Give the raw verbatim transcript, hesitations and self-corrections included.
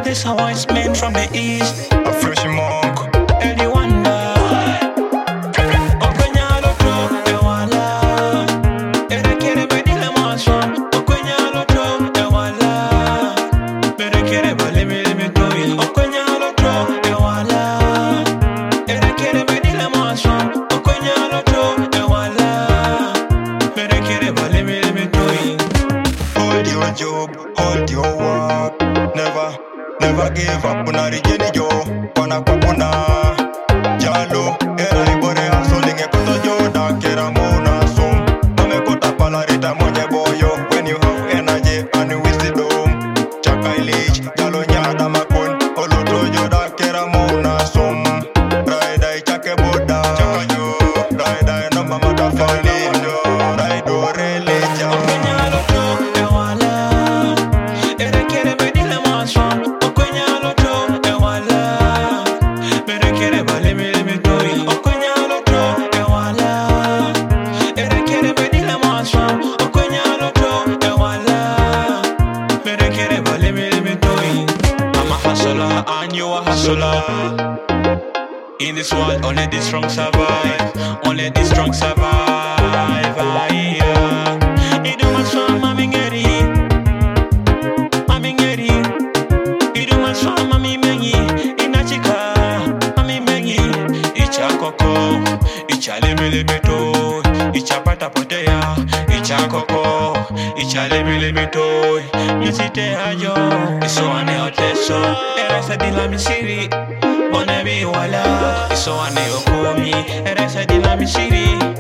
this a wise man from the east. A fresh monk. Eddie Wonder. Okwenyalo to ewala. Erekere bedile maswa. Okwenyalo to ewala. Erekere balimi limi toyi. Okwenyalo to ewala. Erekere bedile maswa. Okwenyalo to ewala. Erekere balimi limi toyi. Hold your job, hold your work. Never, never give up. Unari jeni jo, wana kwa kuna. Jalo, era ibore hustling. Ekoto jo da kera mona sum. Ame kota palarita moje boyo. When you have energy and wisdom. Chaka ilich, jalo nyada makon. Oloto jo da kera mona sum. Ride I chake boda. Chaka jo, ride I no mama da fali. Ride o religion. Okwenyalo to ewala. Erekere bedile maswa. Okwenyalo to ewala. Erekere balimi limi toyi. Okwenyalo to ewala. Erekere bedile maswa. Okwenyalo to ewala. Erekere balimi limi toyi. I'm a hustler and you a hustler. In this world, only the strong survive. Only the strong survive. Yeah. You do my song, mami ngeri. Mami ngeri. You do my song, mami mengi. Inachika, mami mengi. Icha koko, icha limi limi to. Icha pata potea. Icha koko, icha limi limi to. Misite ajo, iso ane oteso. Eresa di la misiri. Onebi wala, iso ane okomi. Eresa di la misiri.